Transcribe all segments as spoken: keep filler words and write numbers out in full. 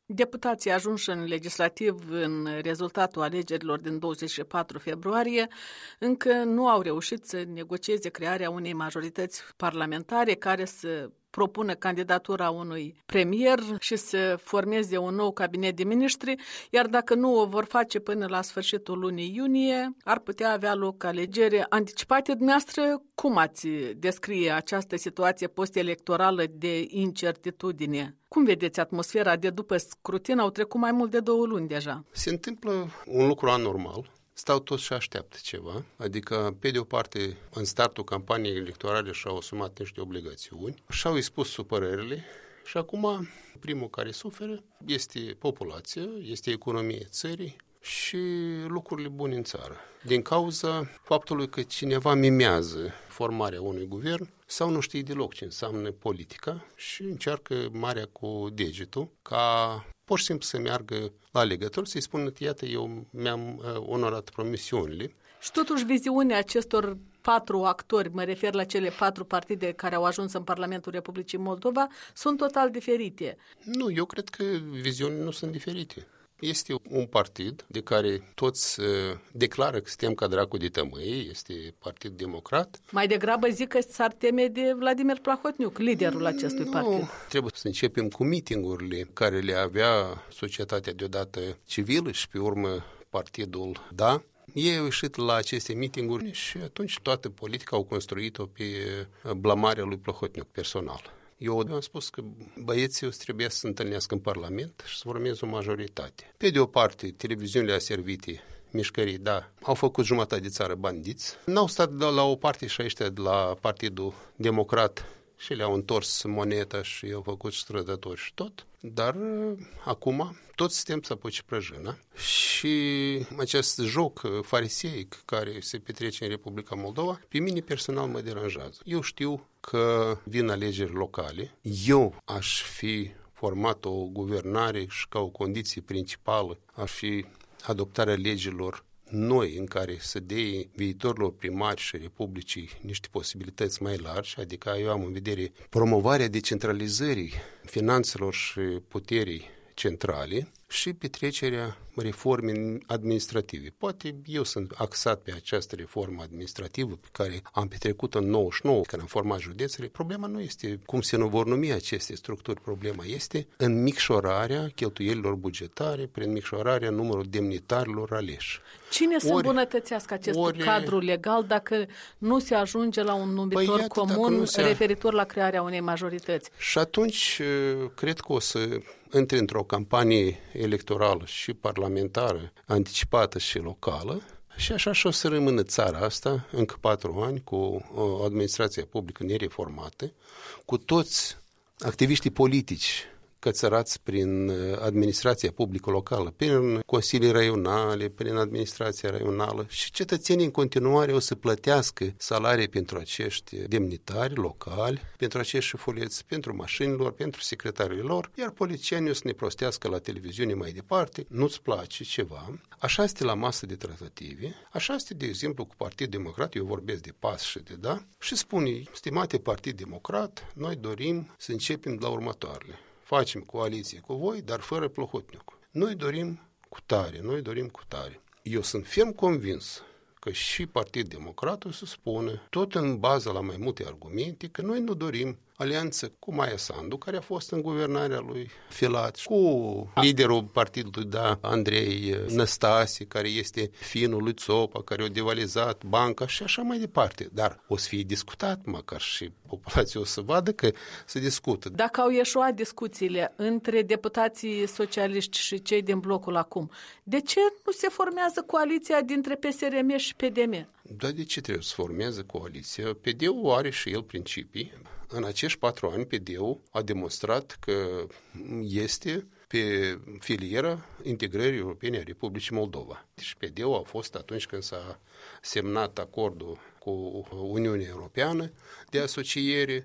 Deputații ajunși în legislativ în rezultatul alegerilor din douăzeci și patru februarie încă nu au reușit să negocieze crearea unei majorități parlamentare care să propună candidatura unui premier și să formeze un nou cabinet de miniștri, iar dacă nu o vor face până la sfârșitul lunii iunie, ar putea avea loc alegeri anticipate. Dumneavoastră, cum ați descrie această situație post-electorală de incertitudine? Cum vedeți atmosfera de după scrutin? Au trecut mai mult de două luni deja. Se întâmplă un lucru anormal. Stau toți și așteaptă ceva, adică, pe de o parte, în startul campaniei electorale și-au asumat niște obligațiuni, și-au expus supărările și acum primul care suferă este populația, este economia țării și lucrurile bune în țară. Din cauza faptului că cineva mimează formarea unui guvern sau nu știe deloc ce înseamnă politica și încearcă marea cu degetul ca pur și simplu să meargă la alegători, să-i spună, iată, eu mi-am uh, onorat promisiunile. Și totuși viziunea acestor patru actori, mă refer la cele patru partide care au ajuns în Parlamentul Republicii Moldova, sunt total diferite. Nu, eu cred că viziunile nu sunt diferite. Este un partid de care toți uh, declară că suntem ca dracu de tămâie, este Partid Democrat. Mai degrabă zic că s-ar teme de Vladimir Plahotniuc, liderul acestui nu, partid. Trebuie să începem cu mitingurile care le avea societatea deodată civilă și pe urmă partidul Da. Ei au ieșit la aceste mitinguri și atunci toată politica au construit-o pe blamarea lui Plahotniuc personal. Eu am spus că băieții trebuie să se întâlnească în Parlament și să formeze o majoritate. Pe de o parte, televiziunile aservite, mișcării, da, au făcut jumătate de țară bandiți. N-au stat la o parte și ăștia de la Partidul Democrat și le-au întors moneta și au făcut strădători și tot. Dar acum toți suntem să apuce prăjâna și acest joc fariseic care se petrece în Republica Moldova, pe mine personal mă deranjează. Eu știu că vin alegeri locale, eu aș fi format o guvernare și ca o condiție principală ar fi adoptarea legilor noi în care să dea viitorilor primari și republicii niște posibilități mai largi, adică eu am în vedere promovarea decentralizării finanțelor și puterii centrale și petrecerea reforme administrative. Poate eu sunt axat pe această reformă administrativă pe care am petrecut-o în nouăzeci și nouă, când am format județele. Problema nu este cum se nu vor numi aceste structuri, problema este în micșorarea cheltuielilor bugetare, prin micșorarea numărul demnitarilor aleși. Cine să îmbunătățească acest ori, cadru legal dacă nu se ajunge la un numitor păi, comun se... referitor la crearea unei majorități? Și atunci cred că o să intre într-o campanie electorală și parlamentară, anticipată și locală, și așa și o să rămână țara asta încă patru ani cu o administrație publică nereformată, cu toți activiștii politici cățărați prin administrația publică locală, prin consilii raionale, prin administrația raională și cetățenii în continuare o să plătească salarii pentru acești demnitari locali, pentru acești șefuleți, pentru mașinilor, pentru secretarii lor, iar politicienii o să ne prostească la televiziune mai departe, nu-ți place ceva, așa este la masă de tratative, așa este, de exemplu, cu Partidul Democrat, eu vorbesc de P A S și de Da, și spune, stimate Partid Democrat, noi dorim să începem de la următoarele. Facem coaliție cu voi, dar fără Plahotniuc. Noi dorim cu tare, noi dorim cu tare. Eu sunt ferm convins că și Partidul Democrat o să spună, tot în bază la mai multe argumente, că noi nu dorim alianță cu Maia Sandu, care a fost în guvernarea lui Filat, cu liderul partidului, da, Andrei Năstase, care este finul lui Țopa, care a devalizat banca și așa mai departe. Dar o să fie discutat, măcar și populația o să vadă că se discută. Dacă au ieșuat discuțiile între deputații socialiști și cei din blocul acum, de ce nu se formează coaliția dintre P S R M și P D M? Da, de ce trebuie să formeze coaliția? P D-ul are și el principii. În acești patru ani, P D-ul a demonstrat că este pe filiera integrării europene a Republicii Moldova. Deci P D-ul a fost atunci când s-a semnat acordul cu Uniunea Europeană de asociere,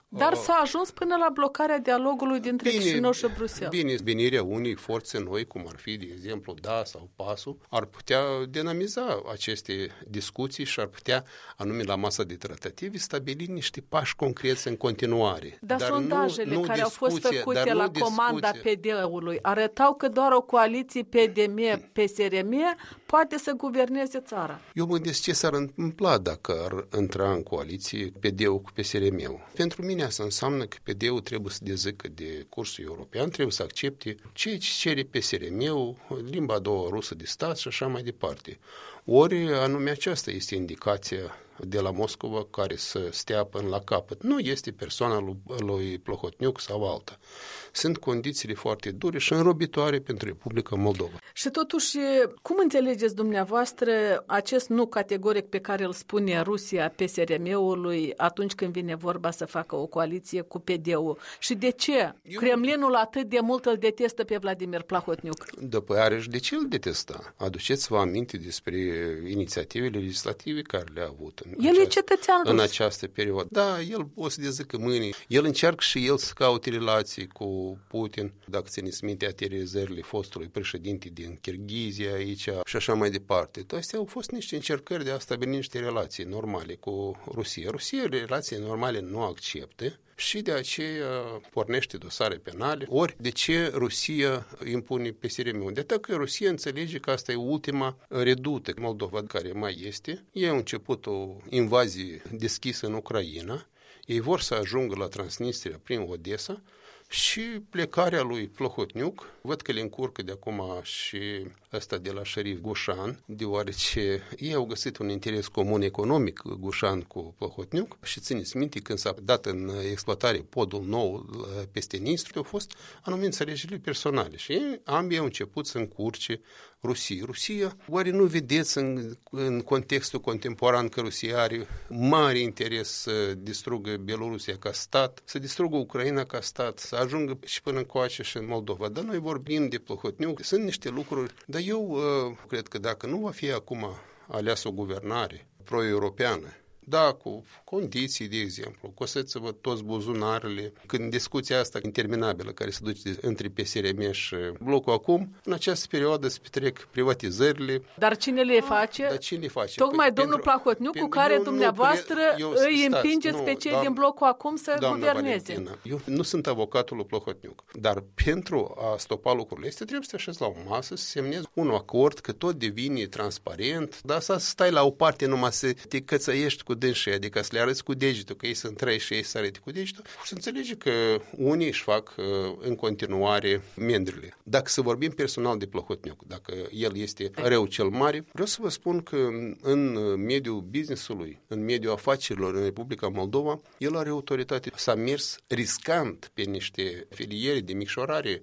Dar s-a ajuns până la blocarea dialogului dintre bine, Chișinău și Bruxelles. Bine, venirea unei forțe noi, cum ar fi, de exemplu, DA sau PAS-ul, ar putea dinamiza aceste discuții și ar putea, anume la masa de tratative, stabili niște pași concreți în continuare. Dar, dar sondajele nu, nu care au fost făcute la discuție. comanda P D U-ului arătau că doar o coaliție P D M P S R M poate să guverneze țara. Eu mă gândesc ce s-ar întâmpla dacă ar intra în coaliție P D U cu P S R M-ul. Pentru mine asta înseamnă că P D U trebuie să dezică de cursul european, trebuie să accepte ceea ce cere P S R M-ul, limba a doua rusă de stat și așa mai departe. Ori anume aceasta este indicația de la Moscova care să stea până la capăt. Nu este persoana lui, lui Plahotniuc sau alta. Sunt condițiile foarte dure și înrobitoare pentru Republica Moldova. Și totuși, cum înțelegeți dumneavoastră acest nu categoric pe care îl spune Rusia P S R M-ului atunci când vine vorba să facă o coaliție cu P D U? Și de ce Eu... Kremlinul atât de mult îl detestă pe Vladimir Plahotniuc? După are și de ce îl detesta? Aduceți-vă aminte despre inițiativele legislative care le-a avut în, el această, e cetățean în rus. această perioadă. Da, el o să dezică mâine. El încearcă și el să caute relații cu Putin, dacă țineți minte aterizările fostului președinte din Kirghizia aici și așa mai departe. Astea au fost niște încercări de a stabili niște relații normale cu Rusia. Rusia relații normale nu acceptă și de aceea pornește dosare penale. Ori de ce Rusia impune P S R M-ul? De atât că Rusia înțelege că asta e ultima redută Moldova care mai este. Ei au început o invazie deschisă în Ucraina. Ei vor să ajungă la Transnistria prin Odessa și plecarea lui Plahotniuc, văd că le încurcă de acum și ăsta de la șerif Gușan, deoarece ei au găsit un interes comun economic, Gușan cu Plahotniuc, și țineți minte, când s-a dat în exploatare podul nou peste Nistru, au fost anumite înțelegeri personale și ei, ambii au început să încurce Rusia. Rusia, oare nu vedeți în, în contextul contemporan că Rusia are mare interes să distrugă Belorusia ca stat, să distrugă Ucraina ca stat, să ajungă și până încoace și în Moldova. Dar noi vorbim de Plahotniuc, sunt niște lucruri, dar eu uh, cred că dacă nu va fi acum aleasă o guvernare pro-europeană, da, cu condiții, de exemplu, coseți-vă toți buzunarele. Când discuția asta interminabilă care se duce între P S R M și blocul acum, în această perioadă se petrec privatizările. Dar cine le face? Dar cine le face? Tocmai păi, domnul pentru, Plahotniuc, cu care eu, dumneavoastră eu, îi stați, împingeți nu, pe cei doamnă, din blocul acum să guverneze. Valentina, eu nu sunt avocatul lui Plahotniuc, dar pentru a stopa lucrurile astea trebuie să te așezi la o masă, să semnezi un acord că tot devine transparent, dar să stai la o parte numai să te cățăiești cu dânsii, adică să le arăți cu degetul, că ei sunt trei și ei să arăte cu degetul, și să înțelege că unii își fac uh, în continuare mendrile. Dacă să vorbim personal de Plahotniuc, dacă el este rău cel mare, vreau să vă spun că în mediul business-ului, în mediul afacerilor în Republica Moldova, el are autoritate. S-a mers riscant pe niște filiere de micșorare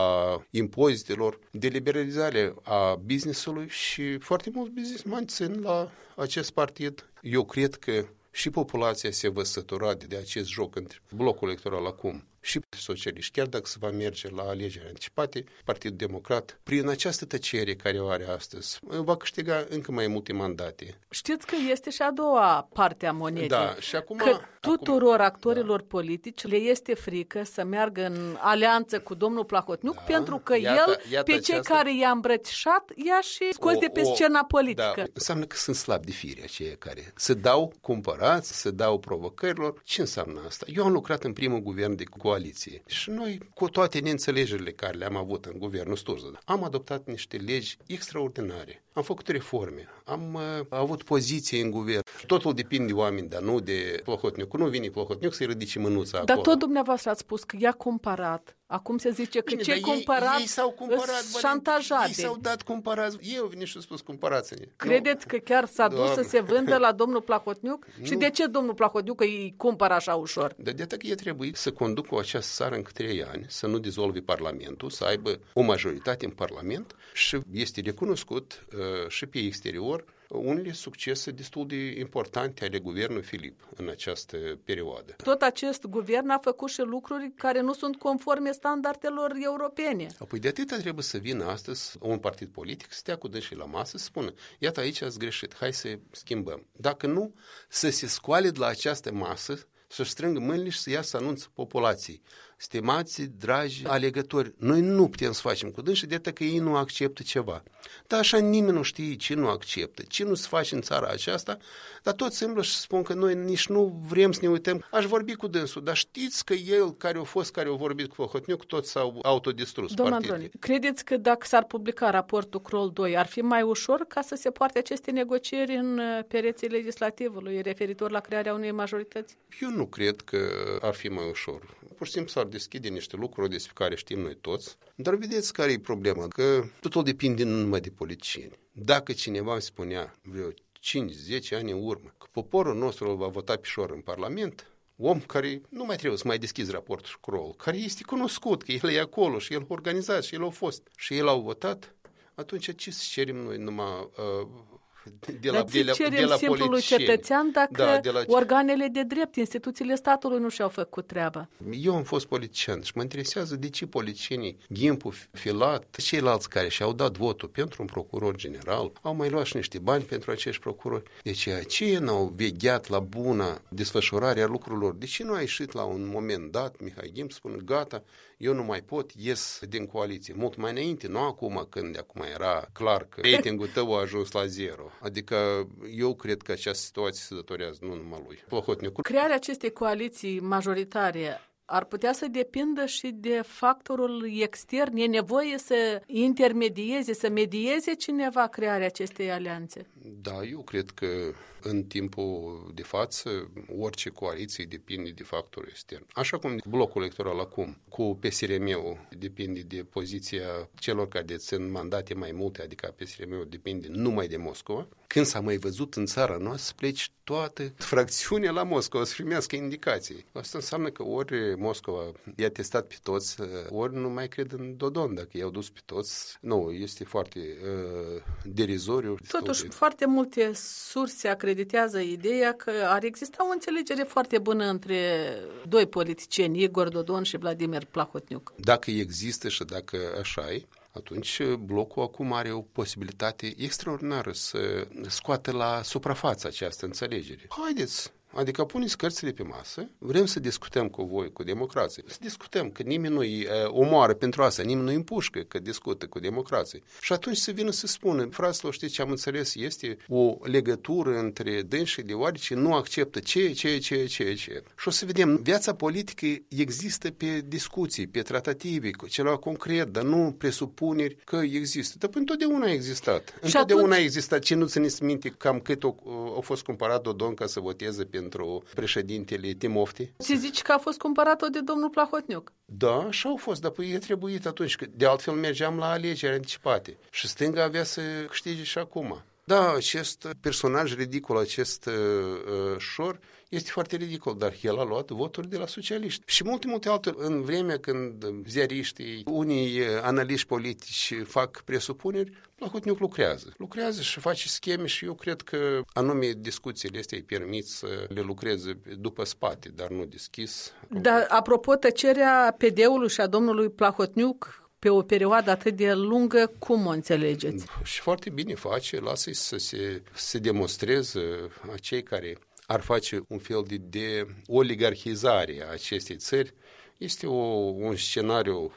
a impozitelor, de liberalizare a business-ului și foarte mulți businessmani țin la acest partid. Eu cred că și populația se va sătura de acest joc între blocul electoral acum și socialiști, chiar dacă se va merge la alegeri anticipate, Partidul Democrat, prin această tăcere care o are astăzi, va câștiga încă mai multe mandate. Știți că este și a doua parte a monedei. Da, și acum, că tuturor acum, actorilor da. politici le este frică să meargă în alianță cu domnul Plahotniuc, da, pentru că iată, el, iată pe cei aceasta... care i-a îmbrățișat, i-a și scos o, de pe o, scena politică. Da, înseamnă că sunt slabi de fire aceia care se dau cumpărați, se dau provocărilor. Ce înseamnă asta? Eu am lucrat în primul guvern de coaliție și noi, cu toate neînțelegerile care le-am avut în guvernul Sturza, am adoptat niște legi extraordinare. Am făcut reforme, am uh, avut poziție în guvern. Totul depinde de oameni, dar nu de Plahotniuc. Nu vine Plahotniuc să-i ridice mânuța acolo. Dar tot dumneavoastră ați spus că i-a cumpărat. Acum se zice că Bine, cei cumpărat ei, ei s-au cumpărat, șantajate. Ei s-au dat cumpărați. Eu vin și spus cumpărați-ne. Credeți nu. că chiar s-a dus Doamne. să se vândă la domnul Plahotniuc? Nu. Și de ce domnul Plahotniuc îi cumpără așa ușor? De atât că e trebuie să conducă această țară în trei ani, să nu dizolve Parlamentul, să aibă o majoritate în Parlament și este recunoscut uh, și pe exterior unele succese destul de importante ale guvernului Filip în această perioadă. Tot acest guvern a făcut și lucruri care nu sunt conforme standardelor europene. Apoi de atâta trebuie să vină astăzi un partid politic, să stea cu dânsii la masă, să spună, iată aici ați greșit, hai să schimbăm. Dacă nu, să se scoale de la această masă, să-și strângă mâinile și să iasă să anunță populației. Stimați, dragi alegători, noi nu putem să facem cu dânsii de atât că ei nu acceptă ceva. Dar așa nimeni nu știe ce nu acceptă, ce nu se face în țara aceasta, dar toți se îmblă și spun că noi nici nu vrem să ne uităm. Aș vorbi cu dânsul, dar știți că el, care a fost, care a vorbit cu Plahotniuc, toți s-au autodistrus. Domnul Androni, credeți că dacă s-ar publica raportul Kroll doi, ar fi mai ușor ca să se poarte aceste negocieri în pereții legislativului referitor la crearea unei majorități? Eu nu cred că ar fi mai ușor. Pur și simplu s-ar deschide niște lucruri despre care știm noi toți, dar vedeți care e problema, că totul depinde nu numai de politicieni. Dacă cineva îmi spunea vreo cinci zece ani în urmă că poporul nostru îl va vota Pișor în Parlament, om care nu mai trebuie să mai deschizi raportul Kroll, care este cunoscut, că el e acolo și el a organizat și el a fost și el a votat, atunci ce să cerem noi numai... Uh, De la, de la, cerem de la simplului cetățean dacă da, de la... organele de drept, instituțiile statului nu și-au făcut treaba. Eu am fost politician și mă interesează de ce politicienii Ghimpu, Filat, ceilalți care și-au dat votul pentru un procuror general, au mai luat și niște bani pentru acești procurori. Deci aceia n-au vegheat la bună desfășurare a lucrurilor. De ce nu a ieșit la un moment dat Mihai Ghimpu spune gata, eu nu mai pot, ies din coaliție. Mult mai înainte, nu acum când acum era clar că ratingul tău a ajuns la zero. Adică eu cred că această situație se datorează nu numai lui. Plahotniuc. Crearea acestei coaliții majoritare ar putea să depindă și de factorul extern. E nevoie să intermedieze, să medieze cineva crearea acestei alianțe? Da, eu cred că în timpul de față orice coaliție depinde de factorul extern. Așa cum blocul electoral acum cu P S R M-ul depinde de poziția celor care dețin mandate mai multe, adică P S R M-ul depinde numai de Moscova. Când s-a mai văzut în țara noastră să pleci toată fracțiunea la Moscova să primească indicații. Asta înseamnă că ori Moscova i-a testat pe toți, ori nu mai cred în Dodon dacă i-au dus pe toți. Nu, este foarte uh, derizoriu. Totuși, foarte multe surse acreditează ideea că ar exista o înțelegere foarte bună între doi politicieni, Igor Dodon și Vladimir Plahotniuc. Dacă există și dacă așa e, atunci blocul acum are o posibilitate extraordinară să scoată la suprafață această înțelegere. Haideți! Adică puneți cărțile pe masă, vrem să discutăm cu voi, cu democrație. Să discutăm, că nimeni nu-i uh, omoară pentru asta, nimeni nu-i împușcă că discută cu democrație. Și atunci să vină să spună, fraților, știți ce am înțeles, este o legătură între dânsii deoarece nu acceptă ce, ce, ce, ce, ce. Și o să vedem, viața politică există pe discuții, pe tratative, cu ceva concret, dar nu presupuneri că există. Dar întotdeauna a existat. Și întotdeauna atunci... a existat. Ce nu țineți minte cam cât a fost cumpărat Dodon ca să voteze pe pentru președintele Timofti. Se zice că a fost cumpărat-o de domnul Plahotniuc. Da, așa au fost, dar păi e trebuit atunci, că de altfel mergeam la alegeri anticipate și stânga avea să câștige și acum. Da, acest personaj ridicol, acest uh, șor, este foarte ridicol, dar el a luat voturi de la socialiști. Și multe, multe alte, în vremea când ziariștii, unii analiști politici fac presupuneri, Plahotniuc lucrează. Lucrează și face scheme și eu cred că anume discuțiile astea îi permit să le lucreze după spate, dar nu deschis. Dar apropo tăcerea P D-ului și a domnului Plahotniuc pe o perioadă atât de lungă, cum o înțelegeți? Și foarte bine face, lasă-i să se, se demonstreze a cei care ar face un fel de, de oligarhizare a acestei țări. Este o, un scenariu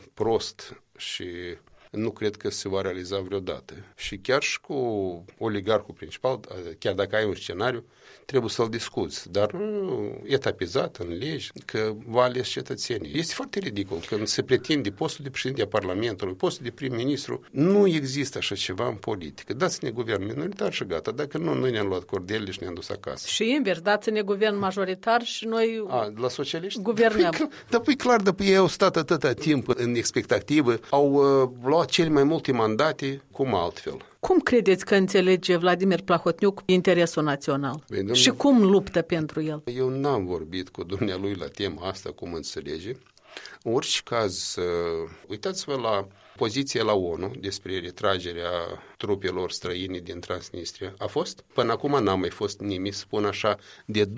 prost și nu cred că se va realiza vreodată. Și chiar și cu oligarhul principal, chiar dacă ai un scenariu, trebuie să-l discuți, dar nu etapizat în legi, că va ales cetățenii. Este foarte ridicol când se pretinde postul de președinte a Parlamentului, postul de prim-ministru. Nu există așa ceva în politică. Dați-ne guvern minoritar și gata. Dacă nu, noi ne-am luat cordelele și ne-am dus acasă. Și invers, dați-ne guvern majoritar și noi a, la socialiști? Guvernăm. Dar, dar păi clar, dar păi ei au stat atâta timp în expectativă, au uh, luat cele mai multe mandate, cum altfel. Cum credeți că înțelege Vladimir Plahotniuc interesul național? Bine, și cum luptă pentru el? Eu n-am vorbit cu dumnealui la tema asta, cum înțelege. În orice caz, uh, uitați-vă la poziția la ONU despre retragerea trupelor străine din Transnistria. A fost? Până acum n-a mai fost nimic, spun așa, de dur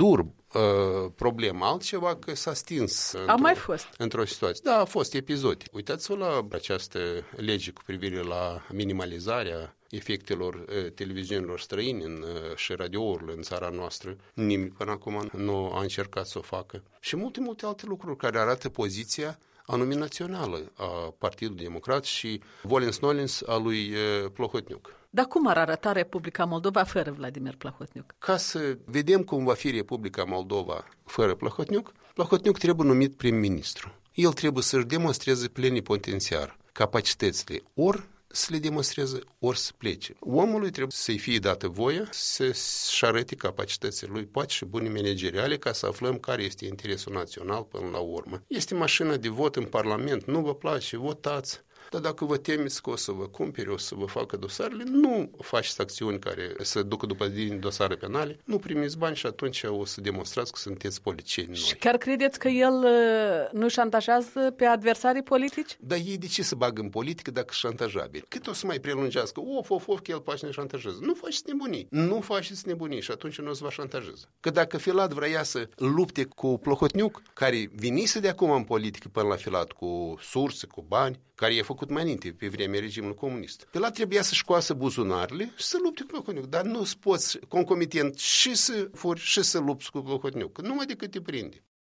uh, problemă. Altceva că s-a stins A mai fost. într-o situație. Da, a fost episod. Uitați-vă la această lege cu privire la minimalizarea efectelor uh, televiziunilor străine în, uh, și radiourile în țara noastră. Nimic până acum nu a încercat să o facă. Și multe, multe alte lucruri care arată poziția anume națională a Partidului Democrat și volens-nolens a lui uh, Plahotniuc. Dar cum ar arăta Republica Moldova fără Vladimir Plahotniuc? Ca să vedem cum va fi Republica Moldova fără Plahotniuc, Plahotniuc trebuie numit prim-ministru. El trebuie să-și demonstreze plenipotențiar capacitățile ori să le demonstreze, ori să plece. Omului trebuie să-i fie dată voie să-și arăte capacitățile lui, poate și bune manageriale, ca să aflăm care este interesul național până la urmă. Este mașină de vot în Parlament, nu vă place, votați. Dar dacă vă temeți că o să vă cumpere, o să vă facă dosarele, nu faceți acțiuni care să ducă după din dosare penale, nu primiți bani și atunci o să demonstrați că sunteți politicieni noi. Și chiar credeți că el nu șantajează pe adversarii politici? Dar ei de ce să bagă în politică dacă șantajabil? Cât o să mai prelungească? Of, of, of, că el poate să ne șantajează. Nu faceți nebunii. Nu faceți nebunii și atunci nu o să vă șantajeze. Că dacă Filat vrea să lupte cu Plahotniuc, care vinise de acum în politică până la Filat cu surse, cu bani, care i-a făcut mai înainte, pe vremea regimului comunist. Filat trebuia să-și coasă buzunarele și să lupte cu Plahotniuc. Dar nu poți concomitent și să furi și să lupți cu Plahotniuc. Numai decât te prinde.